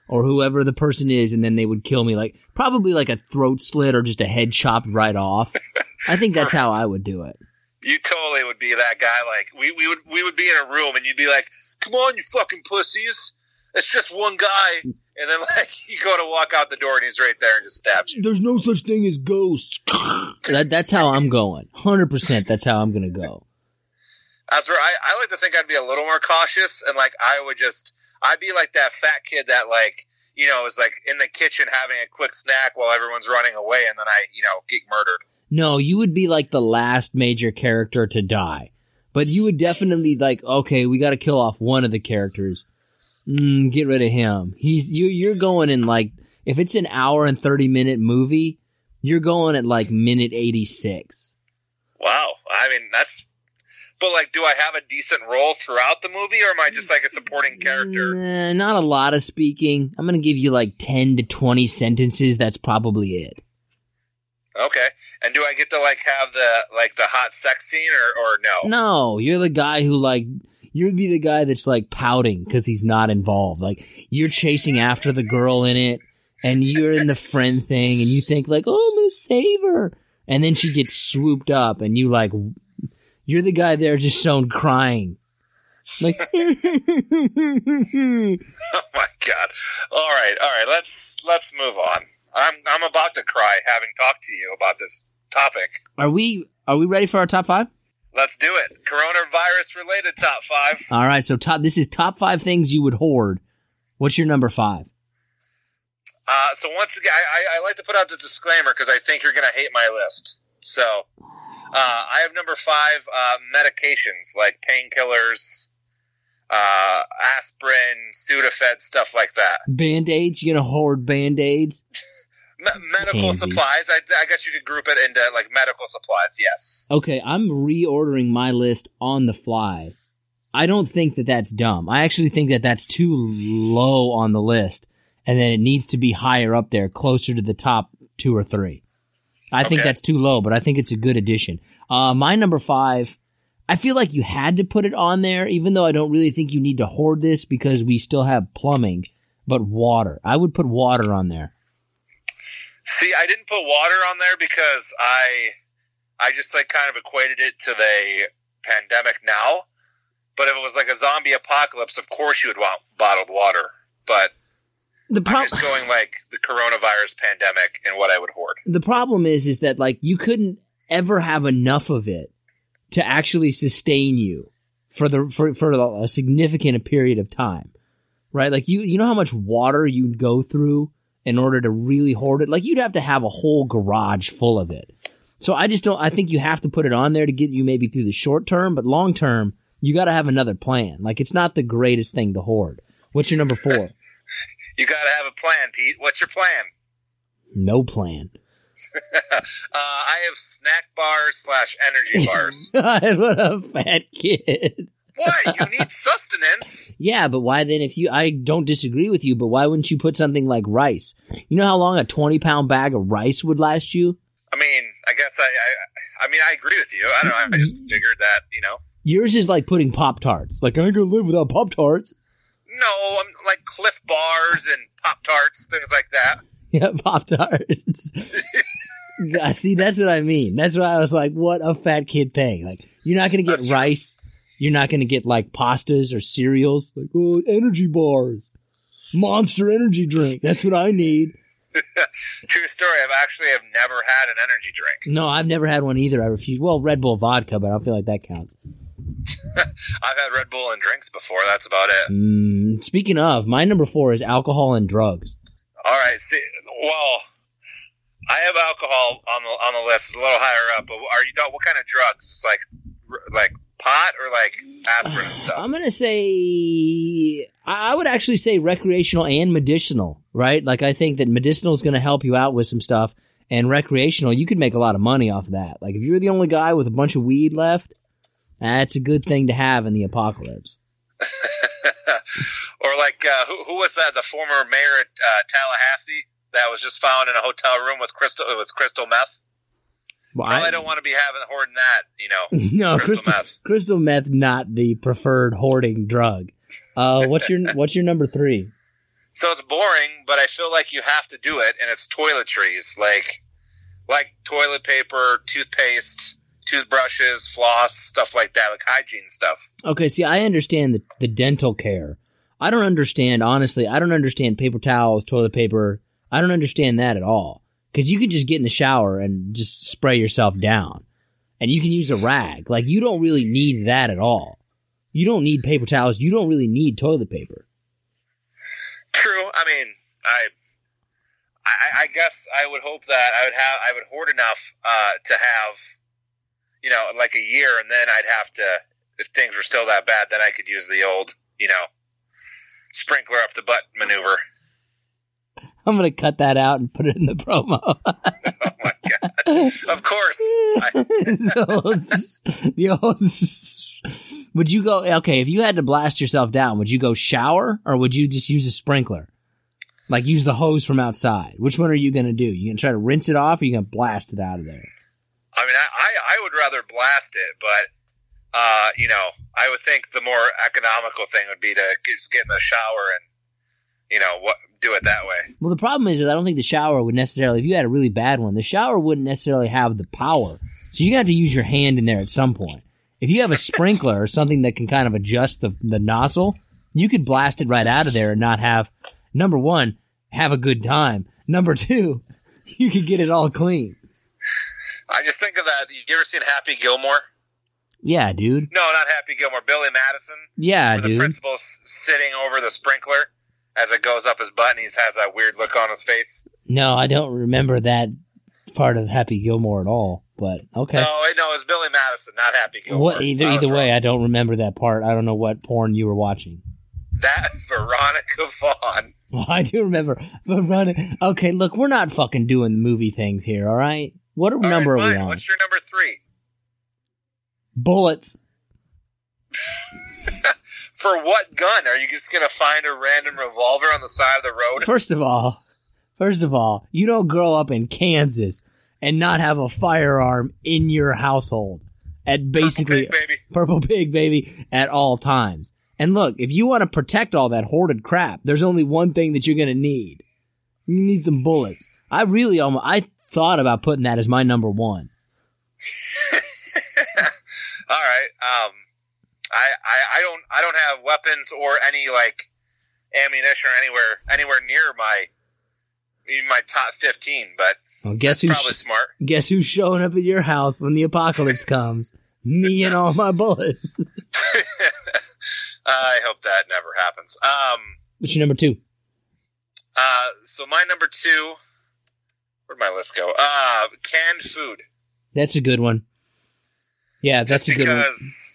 or whoever the person is, and then they would kill me, like probably like a throat slit or just a head chopped right off. I think that's how I would do it.
You totally would be that guy. Like we would be in a room, and you'd be like, "Come on, you fucking pussies! It's just one guy." And then like you go to walk out the door, and he's right there and just stabs you.
There's no such thing as ghosts. That's how I'm going. 100%. That's how I'm gonna go.
That's where I like to think I'd be a little more cautious, and like I'd be like that fat kid that like, you know, is like in the kitchen having a quick snack while everyone's running away, and then I, you know, get murdered.
No, you would be like the last major character to die. But you would definitely like, okay, we got to kill off one of the characters. Get rid of him. You're going in like, if it's an hour and 30-minute movie, you're going at like minute 86.
Wow. I mean, but like, do I have a decent role throughout the movie, or am I just like a supporting character?
Not a lot of speaking. I'm going to give you like 10 to 20 sentences. That's probably it.
Okay. And do I get to like have the hot sex scene or no?
No, you're the guy who like, you'd be the guy that's like pouting because he's not involved. Like you're chasing after the girl in it, and you're in the friend thing, and you think like, oh, I'm gonna save her, and then she gets swooped up, and you're the guy there just shown crying. Like,
oh my God! All right. Let's move on. I'm about to cry having talked to you about this topic.
Are we ready for our top 5?
Let's do it. Coronavirus related top 5.
All right. So this is top 5 things you would hoard. What's your number 5?
So once again, I like to put out the disclaimer because I think you're going to hate my list. So I have number 5 medications like painkillers. Aspirin, Sudafed, stuff like that.
Band-Aids? You gonna hoard Band-Aids?
Medical
Handy.
supplies. I guess you could group it into like medical supplies. Yes.
Okay, I'm reordering my list on the fly. I don't think that that's dumb. I actually think that that's too low on the list, and that it needs to be higher up there, closer to the top 2 or 3. I think that's too low, but I think it's a good addition. My number 5. I feel like you had to put it on there, even though I don't really think you need to hoard this because we still have plumbing, but water. I would put water on there.
See, I didn't put water on there because I just like kind of equated it to the pandemic now. But if it was like a zombie apocalypse, of course you would want bottled water. But I'm just going like the coronavirus pandemic and what I would hoard.
The problem is that like you couldn't ever have enough of it to actually sustain you for a significant period of time, right? Like you know how much water you'd go through in order to really hoard it? Like you'd have to have a whole garage full of it. So I think you have to put it on there to get you maybe through the short term, but long term, you got to have another plan. Like it's not the greatest thing to hoard. What's your number 4?
You got to have a plan, Pete. What's your plan?
No plan.
I have snack bars / energy bars.
God, what a fat kid.
What? You need sustenance.
Yeah, but why then I don't disagree with you, but why wouldn't you put something like rice? You know how long a 20-pound bag of rice would last you?
I mean, I guess I agree with you. I don't know. I just figured that, you know.
Yours is like putting Pop-Tarts. Like, I ain't gonna live without Pop-Tarts.
No, I'm like Cliff Bars and Pop-Tarts, things like that.
Yeah, Pop-Tarts. God, see, that's what I mean. That's why I was like, what a fat kid thing. Like, you're not going to get rice. You're not going to get, like, pastas or cereals. Like, oh, energy bars. Monster energy drink. That's what I need.
True story. I've never had an energy drink.
No, I've never had one either. I refuse. Well, Red Bull vodka, but I don't feel like that counts.
I've had Red Bull and drinks before. That's about it.
Speaking of, my number 4 is alcohol and drugs.
All right. See, well, I have alcohol on the list. It's a little higher up. But what kind of drugs? Like pot or like aspirin and stuff?
I'm gonna say I would actually say recreational and medicinal. Right? Like I think that medicinal is going to help you out with some stuff, and recreational you could make a lot of money off of that. Like if you're the only guy with a bunch of weed left, that's a good thing to have in the apocalypse.
Or like, who was that? The former mayor at Tallahassee that was just found in a hotel room with crystal meth. Well, I don't want to be hoarding that, you know.
No, crystal meth, not the preferred hoarding drug. What's your number 3?
So it's boring, but I feel like you have to do it, and it's toiletries, like toilet paper, toothpaste, toothbrushes, floss, stuff like that, like hygiene stuff.
Okay, see, I understand the dental care. I don't understand, honestly, I don't understand paper towels, toilet paper. I don't understand that at all. Because you can just get in the shower and just spray yourself down. And you can use a rag. Like, you don't really need that at all. You don't need paper towels. You don't really need toilet paper.
True. I mean, I guess I would hope that I would hoard enough to have, like a year, and then I'd have to, if things were still that bad, then I could use the old, sprinkler up the butt maneuver.
I'm going to cut that out and put it in the promo.
Oh my God. Of course.
Would you go, okay, if you had to blast yourself down, would you go shower or would you just use a sprinkler? Like use the hose from outside? Which one are you going to do? You going to try to rinse it off or are you going to blast it out of there?
I mean, I would rather blast it, but, I would think the more economical thing would be to just get in the shower and, do it that way.
Well, the problem is that I don't think the shower would necessarily, if you had a really bad one, the shower wouldn't necessarily have the power. So you have to use your hand in there at some point. If you have a sprinkler or something that can kind of adjust the nozzle, you could blast it right out of there and not have, number one, have a good time. Number two, you could get it all clean.
I just think of that. You ever seen Happy Gilmore?
Yeah, dude.
No, not Happy Gilmore. Billy Madison.
Yeah,
where
dude.
The principal's sitting over the sprinkler as it goes up his butt, and he has that weird look on his face.
No, I don't remember that part of Happy Gilmore at all, but okay.
No, it was Billy Madison, not Happy Gilmore.
Either way, I don't remember that part. I don't know what porn you were watching.
That Veronica Vaughn.
Well, I do remember Veronica. Okay, look, we're not fucking doing movie things here, all right? What number are we on?
What's your number 3?
Bullets.
For what gun? Are you just going to find a random revolver on the side of the road?
First of all, you don't grow up in Kansas and not have a firearm in your household at basically Purple Pig, baby, at all times. And look, if you want to protect all that hoarded crap, there's only one thing that you're going to need. You need some bullets. I thought about putting that as my number 1.
All right. I don't have weapons or any like ammunition or anywhere near my top 15, but
well,
probably smart.
Guess who's showing up at your house when the apocalypse comes? Me and all my bullets.
I hope that never happens.
What's your number 2?
So my number 2, where'd my list go? Canned food.
That's a good one. Yeah, that's a good one.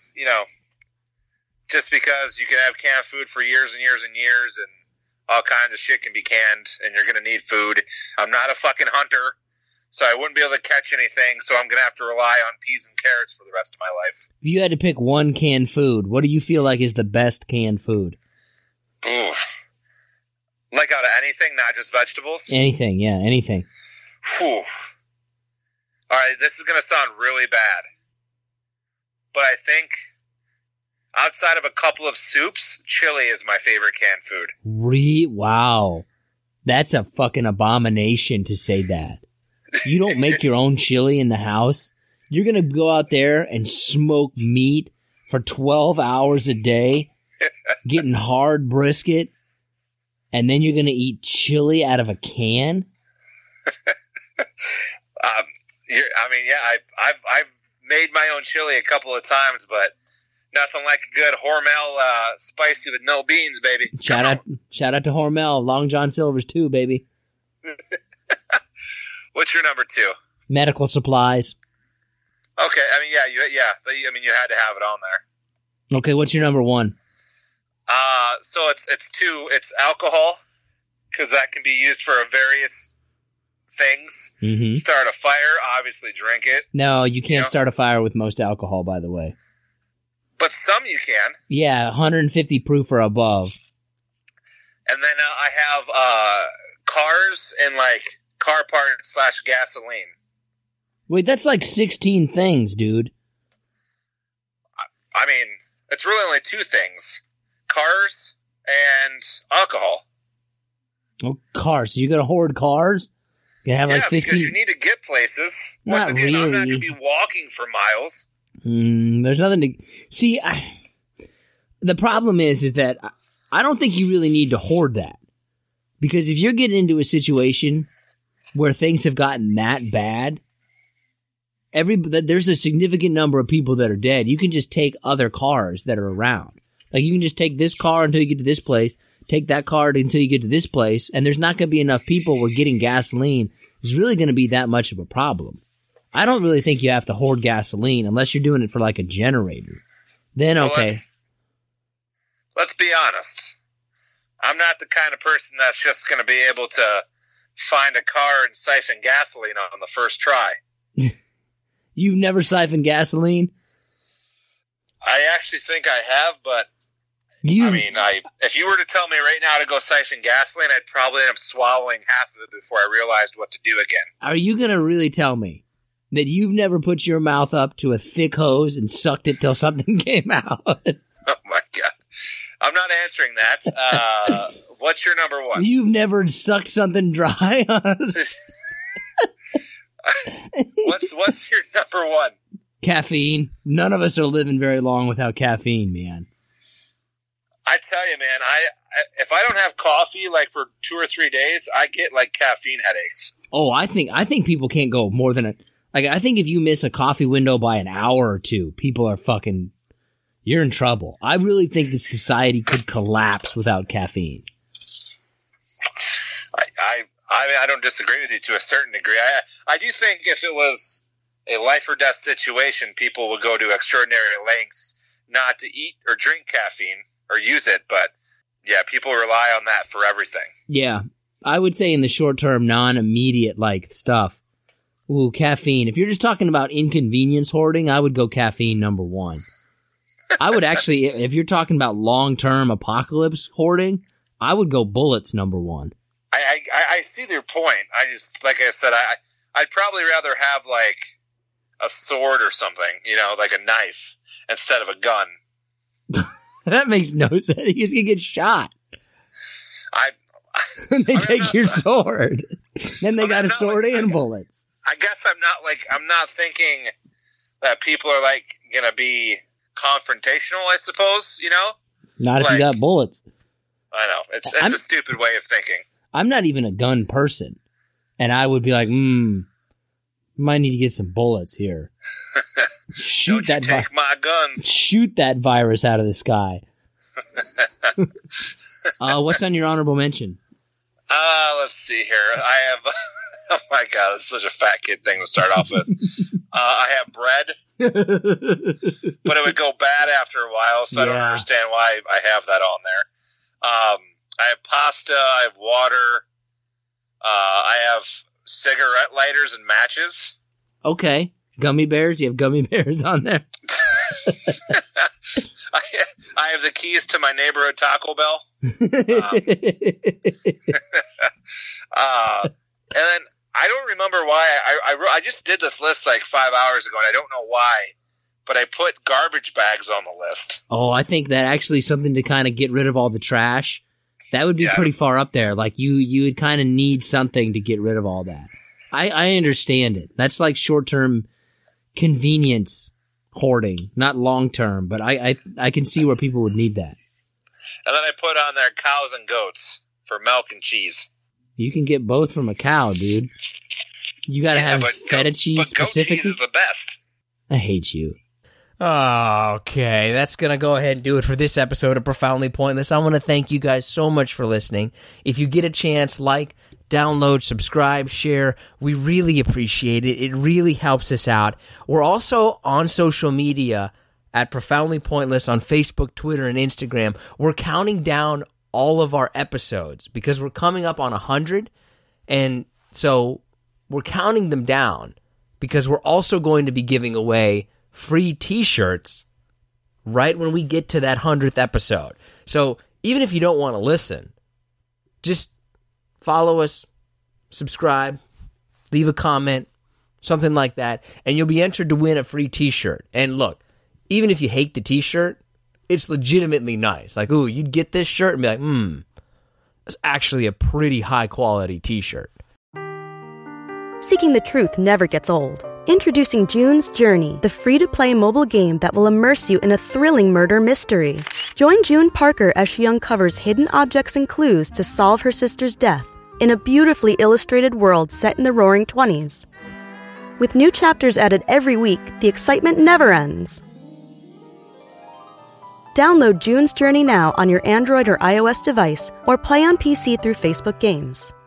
Just because you can have canned food for years and years and years, and all kinds of shit can be canned, and you're going to need food. I'm not a fucking hunter, so I wouldn't be able to catch anything, so I'm going to have to rely on peas and carrots for the rest of my life.
If you had to pick one canned food, what do you feel like is the best canned food?
Ooh. Like out of anything, not just vegetables?
Anything, yeah, anything.
Whew. All right, this is going to sound really bad, but I think outside of a couple of soups, chili is my favorite canned food.
Wow. That's a fucking abomination to say that. You don't make your own chili in the house? You're going to go out there and smoke meat for 12 hours a day, getting hard brisket, and then you're going to eat chili out of a can?
I've made my own chili a couple of times, but nothing like a good Hormel spicy with no beans, baby.
Shout out to Hormel, Long John Silver's too, baby.
What's your number 2?
Medical supplies.
Okay, you had to have it on there.
Okay, what's your number 1?
So it's 2. It's alcohol, because that can be used for various things.
Mm-hmm.
Start a fire, obviously drink it.
No, you can't start a fire with most alcohol, by the way.
But some you can.
Yeah, 150 proof or above.
And then I have cars and like car parts / gasoline.
Wait, that's like 16 things, dude.
I mean, it's really only 2 things. Cars and alcohol.
Oh, cars. So you're going to hoard cars? You have like 15?
Because you need to get places.
Not
Once again,
really.
I'm not going to be walking for miles.
There's nothing to... See, the problem is that I don't think you really need to hoard that. Because if you're getting into a situation where things have gotten that bad, there's a significant number of people that are dead. You can just take other cars that are around. Like, you can just take this car until you get to this place, take that car until you get to this place, and there's not going to be enough people where getting gasoline is really going to be that much of a problem. I don't really think you have to hoard gasoline unless you're doing it for like a generator. Then, okay.
Well, let's be honest. I'm not the kind of person that's just going to be able to find a car and siphon gasoline on the first try.
You've never siphoned gasoline?
I actually think I have, but if you were to tell me right now to go siphon gasoline, I'd probably end up swallowing half of it before I realized what to do again.
Are you going to really tell me that you've never put your mouth up to a thick hose and sucked it till something came out?
Oh my God. I'm not answering that. What's your number one?
You've never sucked something dry?
What's your number one?
Caffeine. None of us are living very long without caffeine, man.
I tell you, man, if I don't have coffee like for 2 or 3 days, I get like caffeine headaches.
Oh, I think people can't go more than I think if you miss a coffee window by an hour or two, people are fucking, you're in trouble. I really think the society could collapse without caffeine.
I don't disagree with you to a certain degree. I do think if it was a life or death situation, people would go to extraordinary lengths not to eat or drink caffeine or use it. But yeah, people rely on that for everything.
Yeah, I would say in the short term, non-immediate like stuff. Ooh, caffeine. If you're just talking about inconvenience hoarding, I would go caffeine number one. I would actually, if you're talking about long-term apocalypse hoarding, I would go bullets number one.
I see their point. I just, like I said, I'd probably rather have like a sword or something, like a knife instead of a gun.
That makes no sense. You can get shot. They take your sword. Then they got a sword and bullets.
I guess I'm not thinking that people are like going to be confrontational, I suppose,
Not if you got bullets.
I know. It's a stupid way of thinking.
I'm not even a gun person. And I would be like, might need to get some bullets here. Shoot that
take my guns.
Shoot that virus out of the sky. What's on your honorable mention?
Let's see here. I have, oh my God, this is such a fat kid thing to start off with. I have bread, but it would go bad after a while, so I don't understand why I have that on there. I have pasta, I have water, I have cigarette lighters and matches. Okay.
Gummy bears? You have gummy bears on there?
I have the keys to my neighborhood Taco Bell. And then I don't remember why. I just did this list like 5 hours ago, and I don't know why, but I put garbage bags on the list.
Oh, I think that actually something to kind of get rid of all the trash. That would be pretty far up there. Like you would kind of need something to get rid of all that. I understand it. That's like short-term convenience hoarding, not long-term, but I can see where people would need that.
And then I put on there cows and goats for milk and cheese.
You can get both from a cow, dude. You got to have feta cheese specifically.
Goat cheese is the best.
I hate you.
Okay, that's going to go ahead and do it for this episode of Profoundly Pointless. I want to thank you guys so much for listening. If you get a chance, like, download, subscribe, share. We really appreciate it. It really helps us out. We're also on social media at Profoundly Pointless on Facebook, Twitter, and Instagram. We're counting down all of our episodes because we're coming up on 100. And so we're counting them down because we're also going to be giving away free t-shirts right when we get to that 100th episode. So even if you don't want to listen, just follow us, subscribe, leave a comment, something like that, and you'll be entered to win a free t-shirt. And look, even if you hate the t-shirt, it's legitimately nice. Like, ooh, you'd get this shirt and be like, actually a pretty high-quality t-shirt.
Seeking the truth never gets old. Introducing June's Journey, the free-to-play mobile game that will immerse you in a thrilling murder mystery. Join June Parker as she uncovers hidden objects and clues to solve her sister's death in a beautifully illustrated world set in the Roaring '20s. With new chapters added every week, the excitement never ends. Download June's Journey now on your Android or iOS device, or play on PC through Facebook Games.